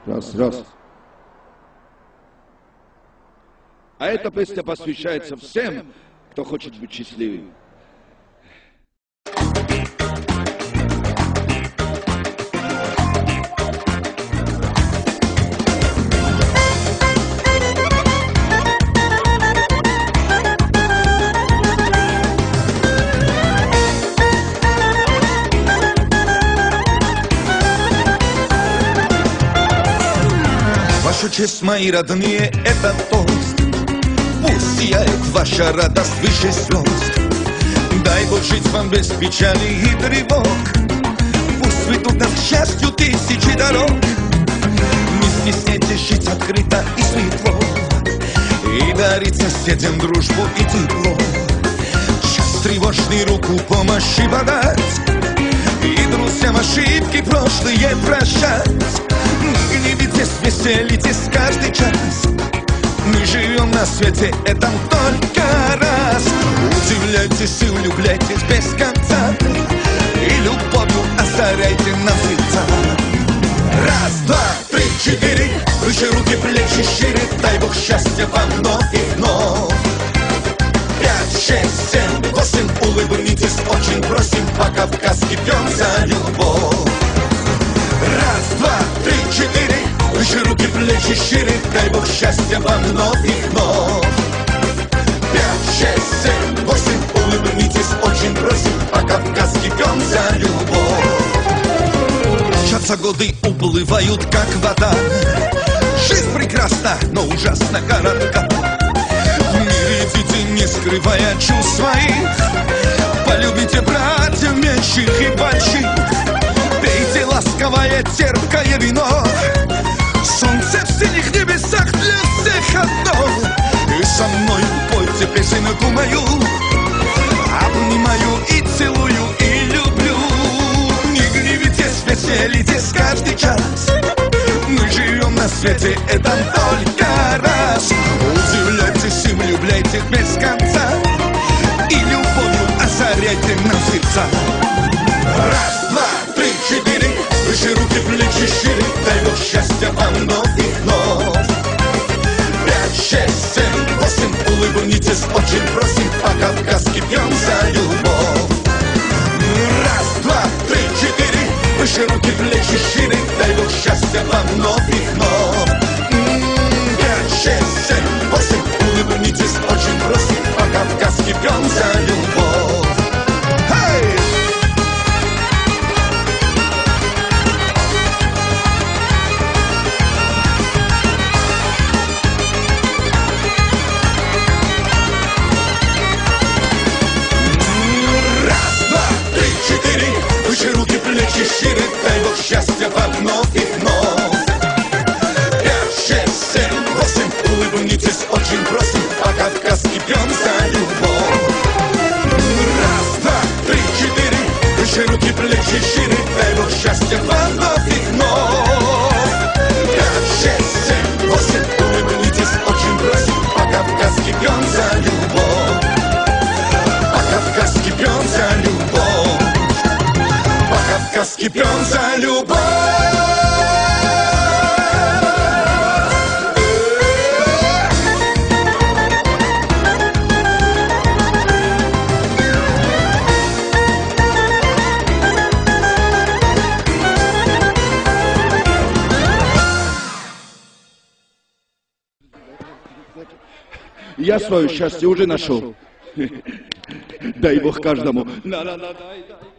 Раз, раз. А эта песня посвящается всем, кто хочет быть счастливым. Ваша честь, мои родные, это тост. Пусть сияет ваша радость выше звезд. Дай Бог жить вам без печали и тревог. Пусть ведут нас к счастью тысячи дорог. Не стесняйтесь жить открыто и светло, и дарить соседям дружбу и тепло. Час тревожный руку помощи подать, и друзьям ошибки прошлые прощать. Не гневитесь, веселитесь каждый час. Мы живем на свете этом только раз. Удивляйтесь и влюбляйтесь без конца, и любовью озаряйте нам сердца. Раз, два, три, четыре. Выше руки, плечи шире. Дай Бог счастья вам вновь и вновь. 5, 6, 7, 8. Улыбнитесь, очень просим, по-кавказски пьем за любовь. Раз, два, три, четыре. Выше руки, плечи шире. Дай Бог счастья вам вновь и вновь. 5, 6, 7, 8. Улыбнитесь, очень просим, по-кавказски пьем за любовь. Мчатся годы, уплывают как вода. Жизнь прекрасна, но ужасно коротка. В мире идите, не скрывая чувств своих. Полюбите братьев меньших и больших. Пейте ласковое, терпкое вино. Солнце в синих небесах для всех одно. И со мной пойте песенку мою. Обнимаю и целую, и люблю. Не гневитесь, веселитесь каждый час. Мы живем на свете этом только раз. Удивляйтесь и влюбляйтесь без конца, и любовью озаряйте нам сердца. Раз, два, три, четыре. Выше руки, плечи шире. Дай Бог счастья вам вновь и вновь. 5, 6, 7, 8. Улыбнитесь, очень просим, по-кавказски пьем за любовь. Раз, два, три, четыре. Выше руки, плечи шире. Дай Бог счастья вам вновь и вновь. 5, 6, 7, 8. Улыбнитесь, очень просим, по-кавказски пьем за любовь. Выше руки, плечи шире. Дай Бог счастья вам вновь и вновь. 5, 6, 7, 8. Улыбнитесь, очень просим, по-кавказски пьем за любовь. Раз, два, три, четыре. Выше руки, плечи шире. Дай Бог счастья вам вновь и вновь. 5, 6, 7, 8. Улыбнитесь, очень просим, по-кавказски пьем за любовь. По-кавказски пьем за любовь. По-кавказски пьем за любовь. Я свое счастье уже нашел. Дай Бог каждому.